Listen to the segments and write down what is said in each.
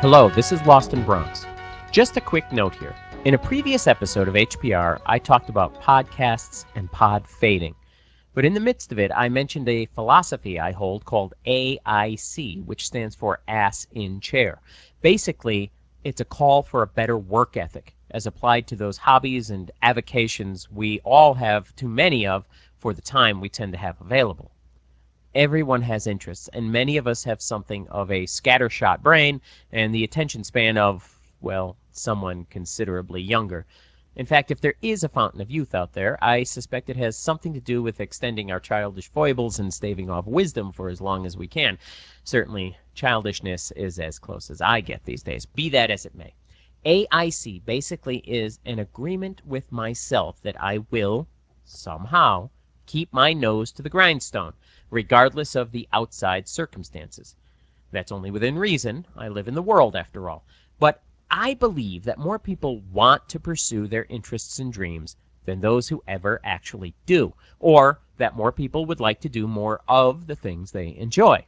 Hello, this is Lost in Bronx. Just a quick note here. In a previous episode of HPR, I talked about podcasts and pod fading. But in the midst of it, I mentioned a philosophy I hold called AIC, which stands for Ass in Chair. Basically, it's a call for a better work ethic as applied to those hobbies and avocations we all have too many of for the time we tend to have available. Everyone has interests, and many of us have something of a scattershot brain and the attention span of, well, someone considerably younger. In fact, if there is a fountain of youth out there, I suspect it has something to do with extending our childish foibles and staving off wisdom for as long as we can. Certainly, childishness is as close as I get these days, be that as it may. AIC basically is an agreement with myself that I will, somehow, keep my nose to the grindstone, regardless of the outside circumstances. That's only within reason. I live in the world, after all. But I believe that more people want to pursue their interests and dreams than those who ever actually do, or that more people would like to do more of the things they enjoy.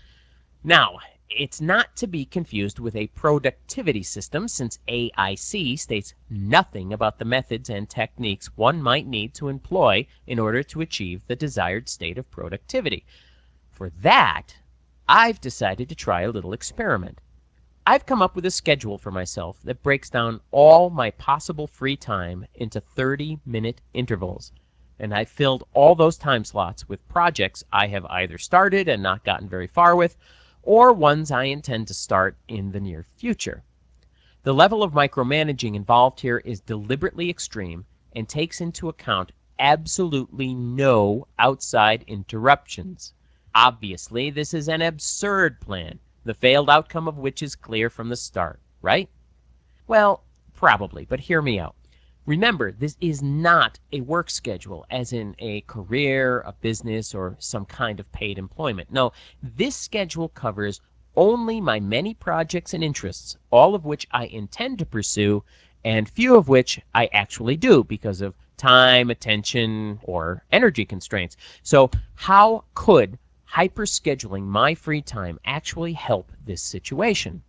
Now, it's not to be confused with a productivity system, since AIC states nothing about the methods and techniques one might need to employ in order to achieve the desired state of productivity. For that, I've decided to try a little experiment. I've come up with a schedule for myself that breaks down all my possible free time into 30-minute intervals. And I've filled all those time slots with projects I have either started and not gotten very far with, or ones I intend to start in the near future. The level of micromanaging involved here is deliberately extreme and takes into account absolutely no outside interruptions. Obviously, this is an absurd plan, the failed outcome of which is clear from the start, right? Well, probably, but hear me out. Remember, this is not a work schedule, as in a career, a business, or some kind of paid employment. No, this schedule covers only my many projects and interests, all of which I intend to pursue, and few of which I actually do because of time, attention, or energy constraints. So how could hyperscheduling my free time actually help this situation?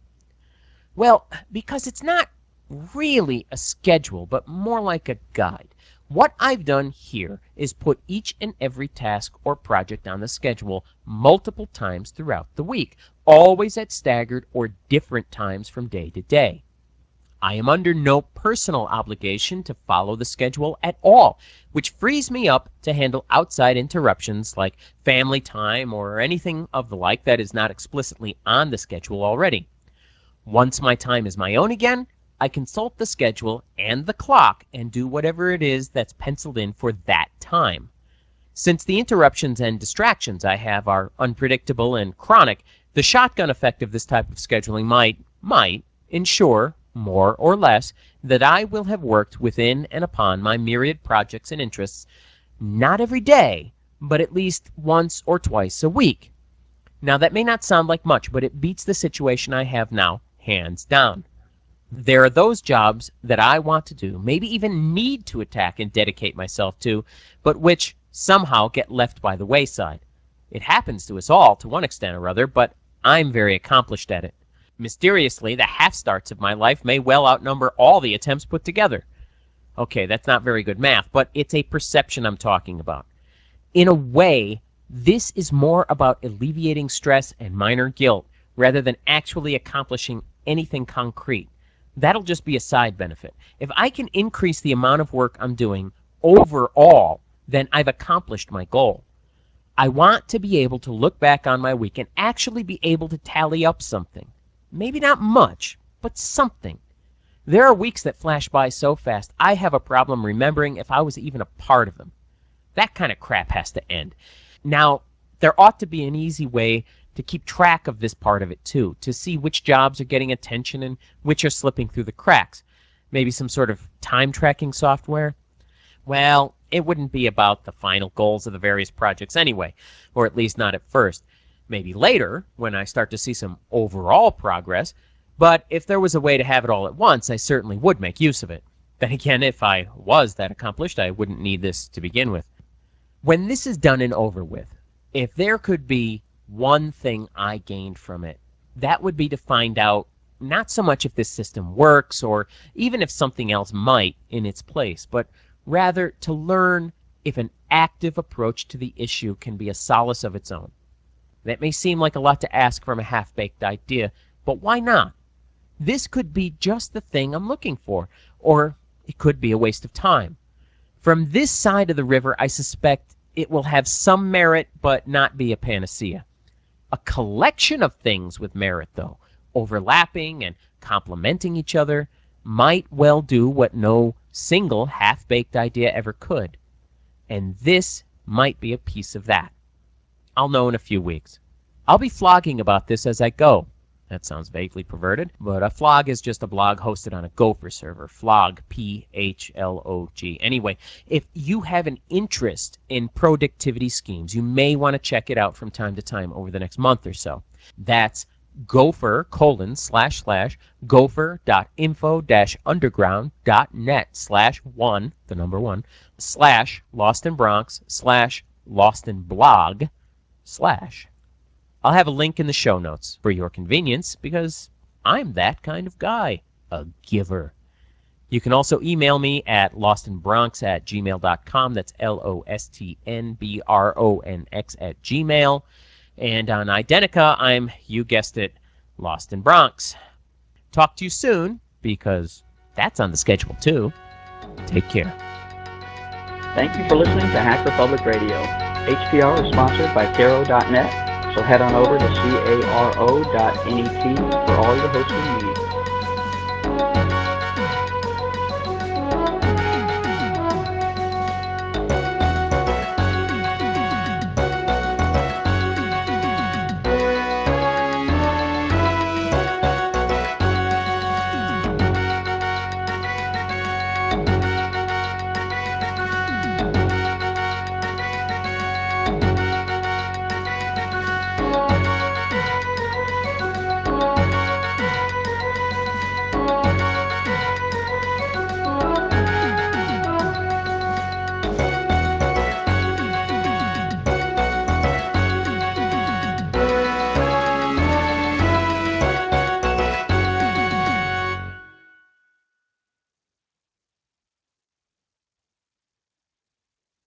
Well, because it's not really a schedule, but more like a guide. What I've done here is put each and every task or project on the schedule multiple times throughout the week, always at staggered or different times from day to day. I am under no personal obligation to follow the schedule at all, which frees me up to handle outside interruptions like family time or anything of the like that is not explicitly on the schedule already. Once my time is my own again, I consult the schedule and the clock and do whatever it is that's penciled in for that time. Since the interruptions and distractions I have are unpredictable and chronic, the shotgun effect of this type of scheduling might ensure, more or less, that I will have worked within and upon my myriad projects and interests, not every day, but at least once or twice a week. Now, that may not sound like much, but it beats the situation I have now, hands down. There are those jobs that I want to do, maybe even need to attack and dedicate myself to, but which somehow get left by the wayside. It happens to us all to one extent or other, but I'm very accomplished at it. Mysteriously, the half-starts of my life may well outnumber all the attempts put together. Okay, that's not very good math, but it's a perception I'm talking about. In a way, this is more about alleviating stress and minor guilt rather than actually accomplishing anything concrete. That'll just be a side benefit. If I can increase the amount of work I'm doing overall, then I've accomplished my goal. I want to be able to look back on my week and actually be able to tally up something. Maybe not much, but something. There are weeks that flash by so fast, I have a problem remembering if I was even a part of them. That kind of crap has to end. Now, there ought to be an easy way to keep track of this part of it too, to see which jobs are getting attention and which are slipping through the cracks. Maybe some sort of time tracking software? Well, it wouldn't be about the final goals of the various projects anyway, or at least not at first. Maybe later, when I start to see some overall progress, but if there was a way to have it all at once, I certainly would make use of it. Then again, if I was that accomplished, I wouldn't need this to begin with. When this is done and over with, if there could be one thing I gained from it, that would be to find out not so much if this system works or even if something else might in its place, but rather to learn if an active approach to the issue can be a solace of its own. That may seem like a lot to ask from a half-baked idea, but why not? This could be just the thing I'm looking for, or it could be a waste of time. From this side of the river, I suspect it will have some merit, but not be a panacea. A collection of things with merit, though, overlapping and complementing each other, might well do what no single half-baked idea ever could. And this might be a piece of that. I'll know in a few weeks. I'll be flogging about this as I go. That sounds vaguely perverted, but a flog is just a blog hosted on a Gopher server. Flog, P-H-L-O-G. Anyway, if you have an interest in productivity schemes, you may want to check it out from time to time over the next month or so. That's gopher://gopher.info-underground.net/1, the number one, /LostInBronx/LostInBlog/ I'll have a link in the show notes for your convenience because I'm that kind of guy, a giver. You can also email me at lostinbronx@gmail.com. That's LOSTNBRONX@gmail. And on Identica, I'm, you guessed it, Lost in Bronx. Talk to you soon, because that's on the schedule too. Take care. Thank you for listening to Hacker Public Radio. HPR is sponsored by Caro.net, so head on over to caro.net for all your hosting needs.